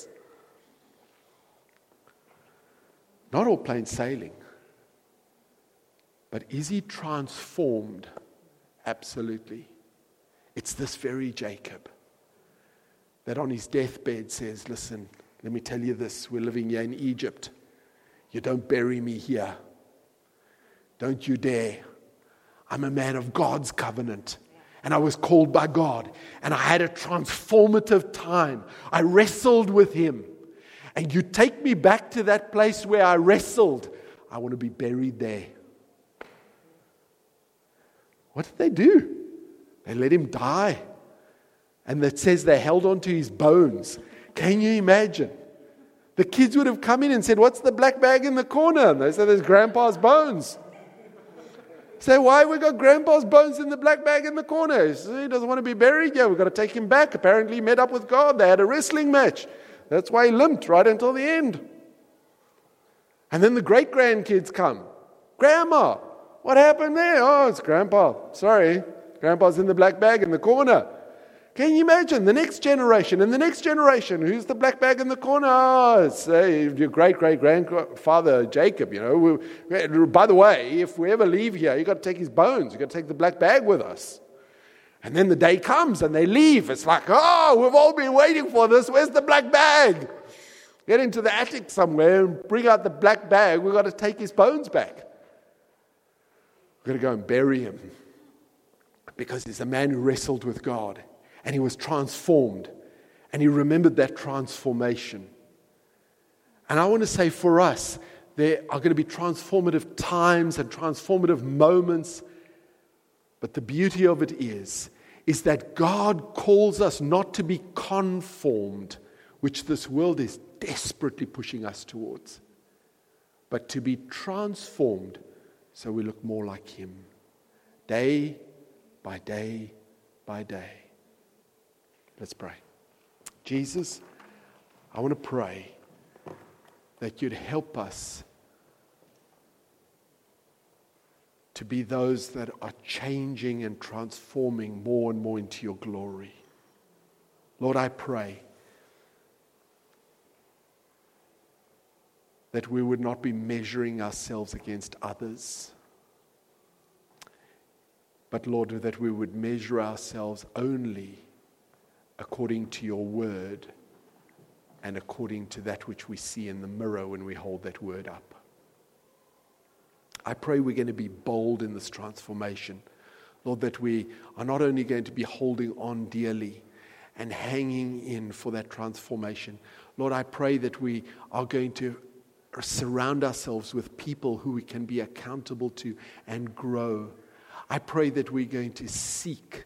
A: Not all plain sailing. But is he transformed? Absolutely. It's this very Jacob that on his deathbed says, listen, let me tell you this, we're living here in Egypt. You don't bury me here. Don't you dare. I'm a man of God's covenant. And I was called by God. And I had a transformative time. I wrestled with him. And you take me back to that place where I wrestled. I want to be buried there. What did they do? They let him die. And it says they held on to his bones. Can you imagine? The kids would have come in and said, what's the black bag in the corner? And they said, there's Grandpa's bones. Say, why we got Grandpa's bones in the black bag in the corner? He said, he doesn't want to be buried. Yeah, we've got to take him back. Apparently he met up with God. They had a wrestling match. That's why he limped right until the end. And then the great-grandkids come. Grandma, what happened there? Oh, it's Grandpa. Sorry. Grandpa's in the black bag in the corner. Can you imagine the next generation and the next generation? Who's the black bag in the corner? Oh, it's uh, your great-great-grandfather Jacob, you know. We, by the way, if we ever leave here, you've got to take his bones. You've got to take the black bag with us. And then the day comes and they leave. It's like, oh, we've all been waiting for this. Where's the black bag? Get into the attic somewhere and bring out the black bag. We've got to take his bones back. We've got to go and bury him. Because he's a man who wrestled with God. And he was transformed. And he remembered that transformation. And I want to say for us, there are going to be transformative times and transformative moments. But the beauty of it is, is that God calls us not to be conformed, which this world is desperately pushing us towards, but to be transformed so we look more like him. Day by day by day. Let's pray. Jesus, I want to pray that you'd help us to be those that are changing and transforming more and more into your glory. Lord, I pray that we would not be measuring ourselves against others, but Lord, that we would measure ourselves only according to your word and according to that which we see in the mirror when we hold that word up. I pray we're going to be bold in this transformation. Lord, that we are not only going to be holding on dearly and hanging in for that transformation. Lord, I pray that we are going to surround ourselves with people who we can be accountable to and grow. I pray that we're going to seek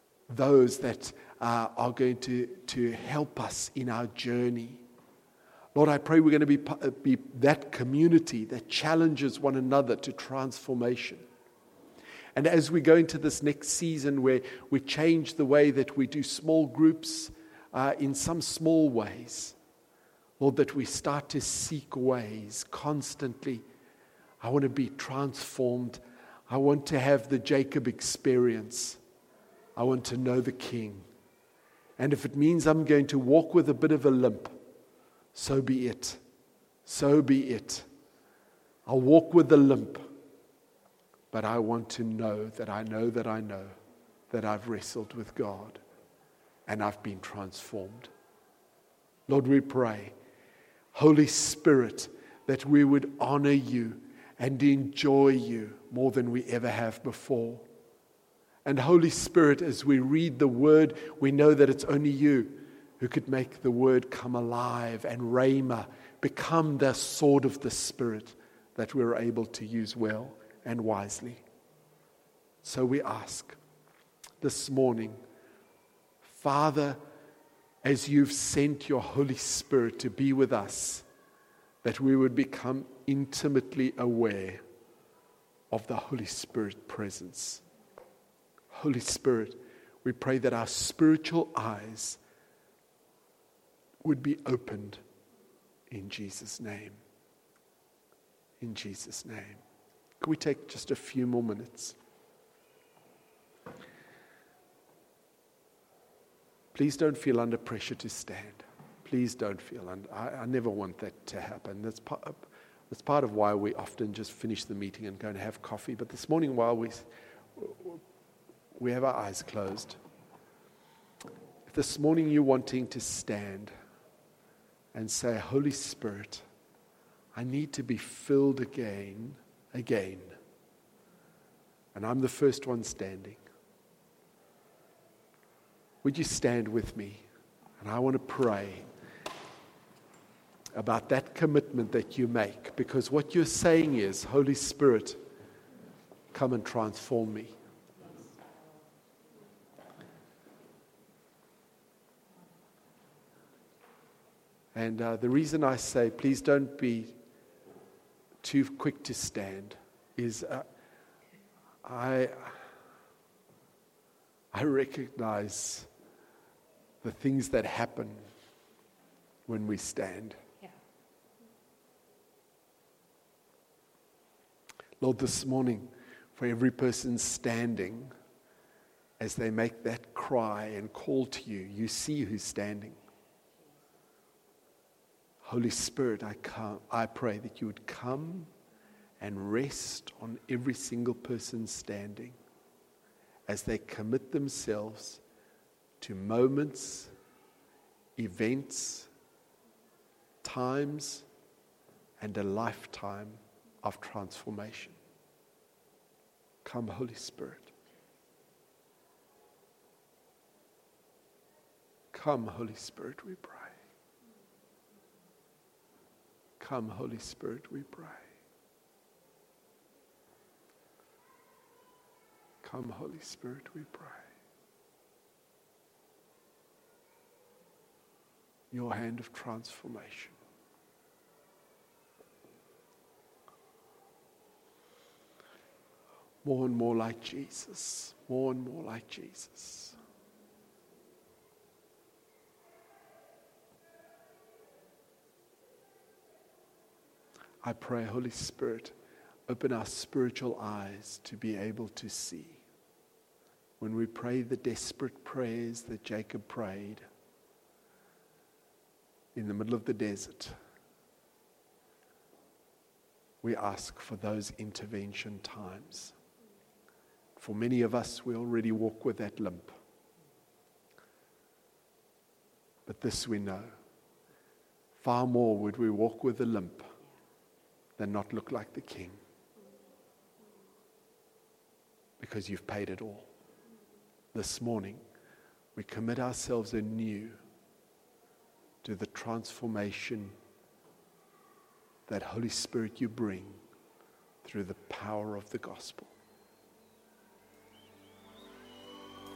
A: those that uh, are going to, to help us in our journey. Lord, I pray we're going to be, be that community that challenges one another to transformation. And as we go into this next season where we change the way that we do small groups uh, in some small ways, Lord, that we start to seek ways constantly. I want to be transformed. I want to have the Jacob experience. I want to know the King. And if it means I'm going to walk with a bit of a limp, so be it. So be it. I'll walk with the limp. But I want to know that I know that I know that I've wrestled with God and I've been transformed. Lord, we pray, Holy Spirit, that we would honor you and enjoy you more than we ever have before. And Holy Spirit, as we read the word, we know that it's only you who could make the word come alive and rhema become the sword of the Spirit that we're able to use well and wisely. So we ask this morning, Father, as you've sent your Holy Spirit to be with us, that we would become intimately aware of the Holy Spirit presence. Holy Spirit, we pray that our spiritual eyes would be opened in Jesus' name. In Jesus' name. Can we take just a few more minutes? Please don't feel under pressure to stand. Please don't feel under. I, I never want that to happen. That's part, that's part of why we often just finish the meeting and go and have coffee. But this morning, while we we have our eyes closed, if this morning you're wanting to stand and say, Holy Spirit, I need to be filled again, again. And I'm the first one standing. Would you stand with me? And I want to pray about that commitment that you make. Because what you're saying is, Holy Spirit, come and transform me. And uh, the reason I say, please don't be too quick to stand, is uh, I, I recognize the things that happen when we stand.
B: Yeah.
A: Lord, this morning, for every person standing, as they make that cry and call to you, you see who's standing. Holy Spirit, I come, I pray that you would come and rest on every single person standing as they commit themselves to moments, events, times, and a lifetime of transformation. Come, Holy Spirit. Come, Holy Spirit, we pray. Come, Holy Spirit, we pray. Come, Holy Spirit, we pray. Your hand of transformation. More and more like Jesus. More and more like Jesus. I pray, Holy Spirit, open our spiritual eyes to be able to see. When we pray the desperate prayers that Jacob prayed in the middle of the desert, we ask for those intervention times. For many of us, we already walk with that limp. But this we know, far more would we walk with a limp than not look like the King. Because you've paid it all. This morning, we commit ourselves anew to the transformation that Holy Spirit you bring through the power of the gospel.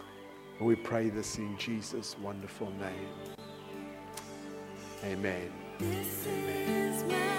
A: And we pray this in Jesus' wonderful name. Amen.